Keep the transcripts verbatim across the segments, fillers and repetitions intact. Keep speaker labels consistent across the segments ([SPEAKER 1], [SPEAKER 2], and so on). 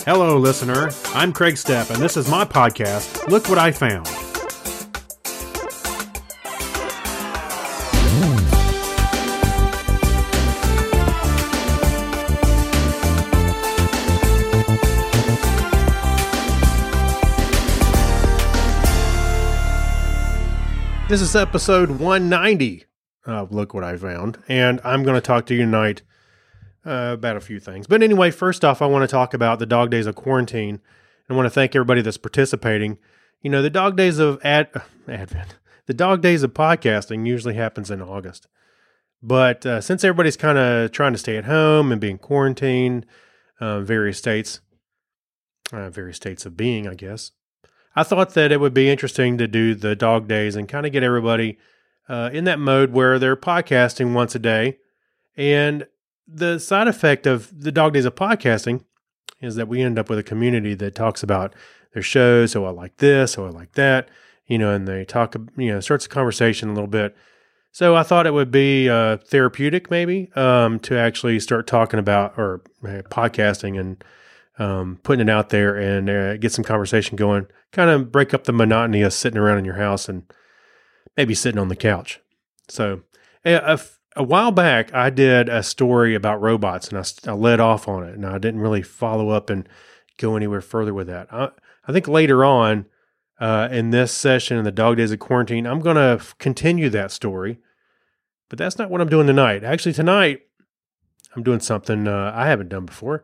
[SPEAKER 1] Hello, listener. I'm Craig Stepp, and this is my podcast, Look What I Found. This is episode one ninety of Look What I Found, and I'm going to talk to you tonight uh, about a few things. But anyway, first off, I want to talk about the dog days of quarantine. I want to thank everybody that's participating. You know, the dog days of ad, Advent, the dog days of podcasting usually happens in August. But uh, since everybody's kind of trying to stay at home and being quarantined, uh, various states, uh, various states of being, I guess, I thought that it would be interesting to do the dog days and kind of get everybody uh, in that mode where they're podcasting once a day. And the side effect of the dog days of podcasting is that we end up with a community that talks about their shows. So I like this, so I like that, you know, and they talk, you know, starts a conversation a little bit. So I thought it would be uh, therapeutic maybe um, to actually start talking about or uh, podcasting and Um, putting it out there and uh, get some conversation going, kind of break up the monotony of sitting around in your house and maybe sitting on the couch. So a, a, a while back, I did a story about robots and I, I led off on it and I didn't really follow up and go anywhere further with that. I, I think later on uh, in this session in the dog days of quarantine, I'm going to f- continue that story, but that's not what I'm doing tonight. Actually, tonight I'm doing something uh, I haven't done before.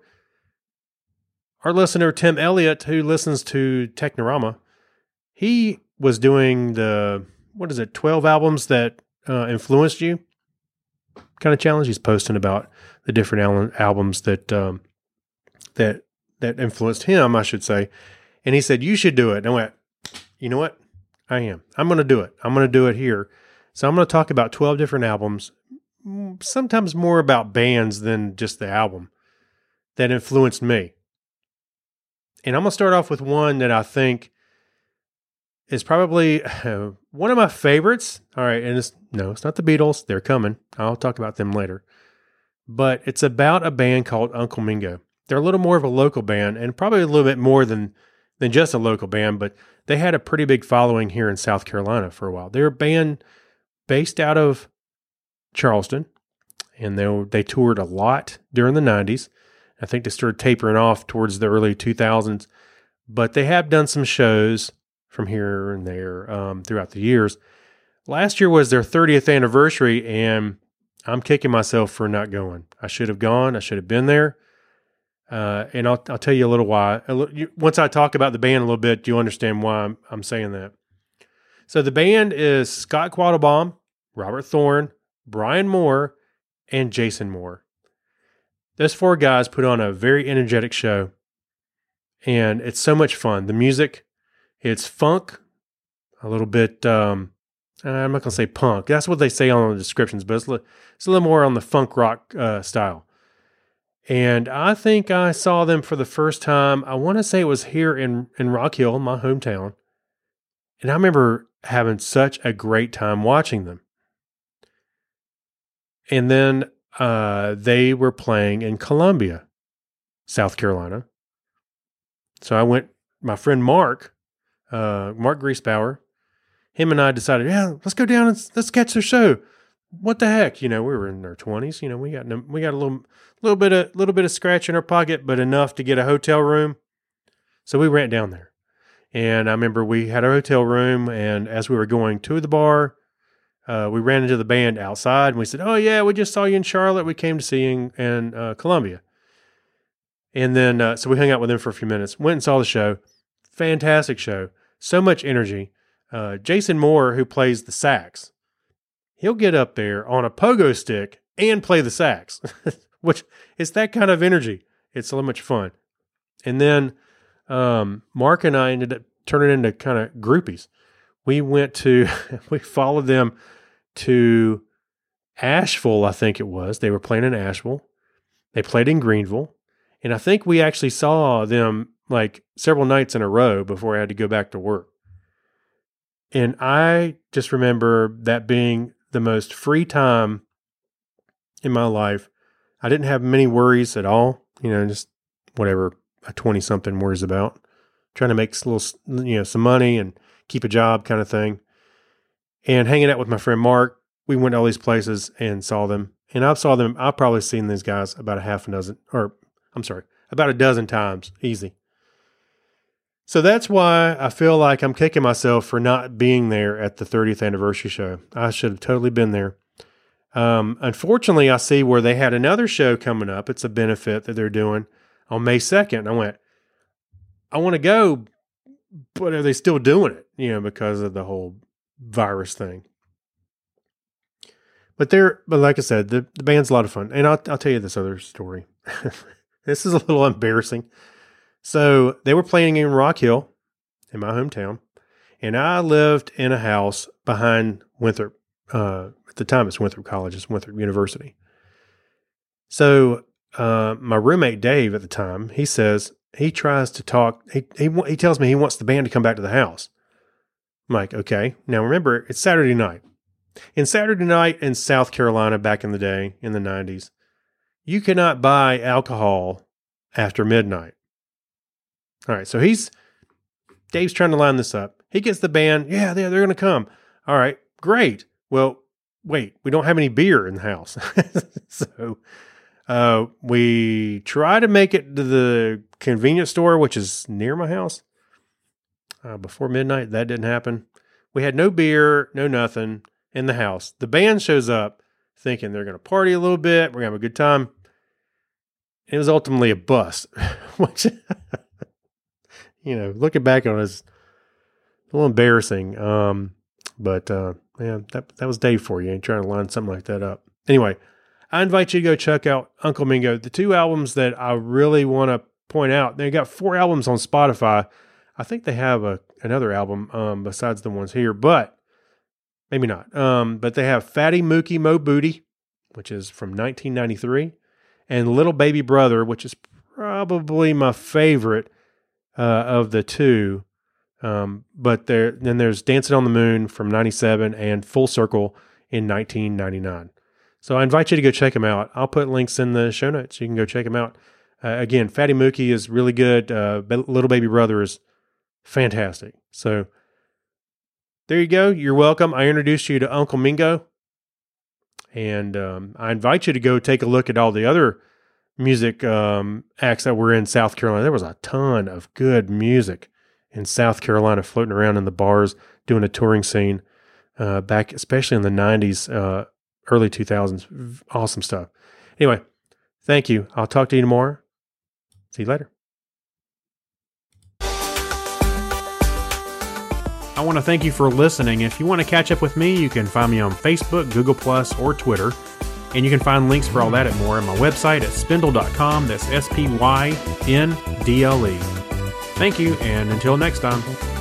[SPEAKER 1] Our listener, Tim Elliott, who listens to Technorama, he was doing the, what is it, twelve albums that uh, influenced you kind of challenge. He's posting about the different al- albums that, um, that, that influenced him, I should say. And he said, you should do it. And I went, you know what? I am. I'm going to do it. I'm going to do it here. So I'm going to talk about twelve different albums, sometimes more about bands than just the album that influenced me. And I'm going to start off with one that I think is probably uh, one of my favorites. All right. And it's, no, it's not the Beatles. They're coming. I'll talk about them later. But it's about a band called Uncle Mingo. They're a little more of a local band and probably a little bit more than, than just a local band, but they had a pretty big following here in South Carolina for a while. They're a band based out of Charleston and they, they toured a lot during the nineties. I think they started tapering off towards the early two thousands, but they have done some shows from here and there um, throughout the years. Last year was their thirtieth anniversary, and I'm kicking myself for not going. I should have gone. I should have been there. Uh, and I'll, I'll tell you a little why. A little, you, once I talk about the band a little bit, you'll understand why I'm, I'm saying that. So the band is Scott Quattlebaum, Robert Thorne, Brian Moore, and Jason Moore. Those four guys put on a very energetic show, and it's so much fun. The music, it's funk, a little bit, um, I'm not going to say punk. That's what they say on the descriptions, but it's a little, it's a little more on the funk rock uh, style. And I think I saw them for the first time, I want to say it was here in, in Rock Hill, my hometown. And I remember having such a great time watching them. And then Uh, they were playing in Columbia, South Carolina. So I went, my friend Mark, uh, Mark Griesbauer, him and I decided, yeah, let's go down and let's catch their show. What the heck? You know, we were in our twenties, you know, we got, we got a little, little bit of, little bit of scratch in our pocket, but enough to get a hotel room. So we ran down there and I remember we had our hotel room and as we were going to the bar, Uh, we ran into the band outside and we said, oh yeah, we just saw you in Charlotte. We came to see you in, in uh, Columbia. And then, uh, so we hung out with them for a few minutes, went and saw the show. Fantastic show. So much energy. Uh, Jason Moore, who plays the sax, he'll get up there on a pogo stick and play the sax, which is that kind of energy. It's so much fun. And then um, Mark and I ended up turning into kind of groupies. We went to, we followed them to Asheville, I think it was. They were playing in Asheville. They played in Greenville. And I think we actually saw them like several nights in a row before I had to go back to work. And I just remember that being the most free time in my life. I didn't have many worries at all, you know, just whatever, a twenty-something worries about. Trying to make a little, you know, some money and keep a job kind of thing. And hanging out with my friend Mark, we went to all these places and saw them. And I saw them, I've probably seen these guys about a half a dozen, or I'm sorry, about a dozen times, easy. So that's why I feel like I'm kicking myself for not being there at the thirtieth anniversary show. I should have totally been there. Um, unfortunately, I see where they had another show coming up. It's a benefit that they're doing on May second. I went, I want to go, but are they still doing it? You know, because of the whole virus thing. But they're, but like I said, the, the band's a lot of fun. And I'll, I'll tell you this other story. This is a little embarrassing. So they were playing in Rock Hill, in my hometown, and I lived in a house behind Winthrop. Uh, at the time, it's Winthrop College, it's Winthrop University. So uh, my roommate Dave at the time, he says he tries to talk. He he he tells me he wants the band to come back to the house. I'm like, okay. Now remember, it's Saturday night. In Saturday night in South Carolina back in the day, in the nineties, you could not buy alcohol after midnight. All right, so he's, Dave's trying to line this up. He gets the band, yeah, they're, they're going to come. All right, great. Well, wait, we don't have any beer in the house. So uh, we try to make it to the convenience store, which is near my house, uh, before midnight. That didn't happen. We had no beer, no nothing in the house. The band shows up thinking they're going to party a little bit. We're going to have a good time. It was ultimately a bust, which... You know, looking back on it, it's a little embarrassing. Um, but, uh, yeah, that, that was Dave for you. Ain't trying to line something like that up. Anyway, I invite you to go check out Uncle Mingo. The two albums that I really want to point out, they got four albums on Spotify. I think they have a, another album, um, besides the ones here, but maybe not. Um, but they have Fatty Mookie Mo Booty, which is from nineteen ninety-three, and Little Baby Brother, which is probably my favorite Uh, of the two, um, but there then there's Dancing on the Moon from ninety-seven and Full Circle in nineteen ninety-nine. So I invite you to go check them out. I'll put links in the show notes. You can go check them out. Uh, again, Fatty Mookie is really good. Uh, Little Baby Brother is fantastic. So there you go. You're welcome. I introduced you to Uncle Mingo, and um, I invite you to go take a look at all the other music um, acts that were in South Carolina. There was a ton of good music in South Carolina floating around in the bars, doing a touring scene uh, back, especially in the nineties, uh, early two thousands. Awesome stuff. Anyway, thank you. I'll talk to you tomorrow. See you later. I want to thank you for listening. If you want to catch up with me, you can find me on Facebook, Google Plus, or Twitter. And you can find links for all that and more on my website at spindle dot com. That's S P Y N D L E. Thank you, and until next time.